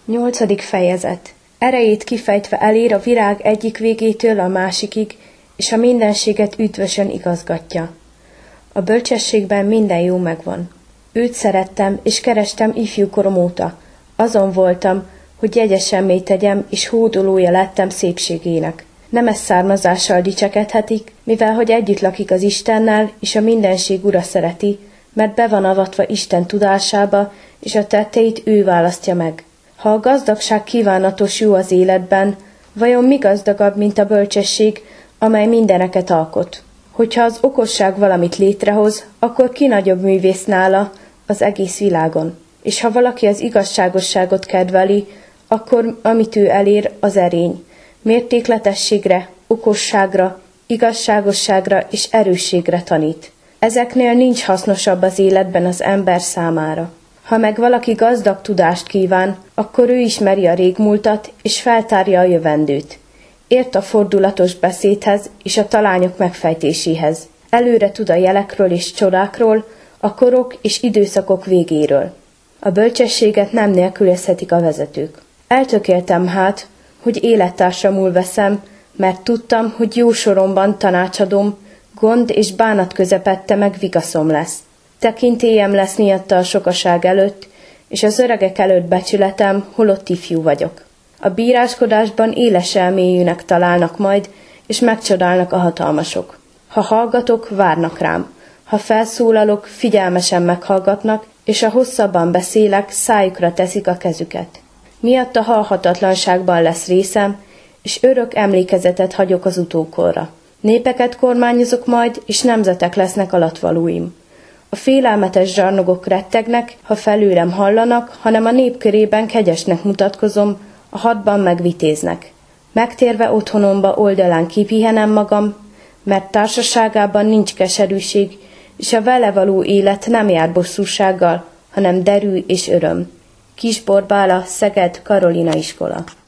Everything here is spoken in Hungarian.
8. fejezet. Erejét kifejtve elér a virág egyik végétől a másikig, és a mindenséget üdvösen igazgatja. A bölcsességben minden jó megvan. Őt szerettem, és kerestem ifjúkorom óta. Azon voltam, hogy jegyesemmé tegyem, és hódolója lettem szépségének. Nemes származással dicsekedhetik, mivel hogy együtt lakik az Istennel, és a mindenség ura szereti, mert be van avatva Isten tudásába, és a tetteit ő választja meg. Ha a gazdagság kívánatos jó az életben, vajon mi gazdagabb, mint a bölcsesség, amely mindeneket alkot? Hogyha az okosság valamit létrehoz, akkor ki nagyobb művész nála az egész világon? És ha valaki az igazságosságot kedveli, akkor amit ő elér, az erény. Mértékletességre, okosságra, igazságosságra és erősségre tanít. Ezeknél nincs hasznosabb az életben az ember számára. Ha meg valaki gazdag tudást kíván, akkor ő ismeri a régmúltat és feltárja a jövendőt. Ért a fordulatos beszédhez és a talányok megfejtéséhez. Előre tud a jelekről és csodákról, a korok és időszakok végéről. A bölcsességet nem nélkülözhetik a vezetők. Eltökéltem hát, hogy élettársamul veszem, mert tudtam, hogy jó soromban tanácsadom, gond és bánat közepette meg vigaszom lesz. Tekintélyem lesz miatta a sokaság előtt, és az öregek előtt becsületem, holott ifjú vagyok. A bíráskodásban éles elmélyűnek találnak majd, és megcsodálnak a hatalmasok. Ha hallgatok, várnak rám. Ha felszólalok, figyelmesen meghallgatnak, és ha hosszabban beszélek, szájukra teszik a kezüket. Miatta halhatatlanságban lesz részem, és örök emlékezetet hagyok az utókorra. Népeket kormányozok majd, és nemzetek lesznek alatvalóim. A félelmetes zsarnokok rettegnek, ha felőlem hallanak, hanem a nép körében kegyesnek mutatkozom, a hadban megvitéznek. Megtérve otthonomba oldalán kipihenem magam, mert társaságában nincs keserűség, és a vele való élet nem jár bosszúsággal, hanem derű és öröm. Kis Borbála, Szeged, Karolina iskola.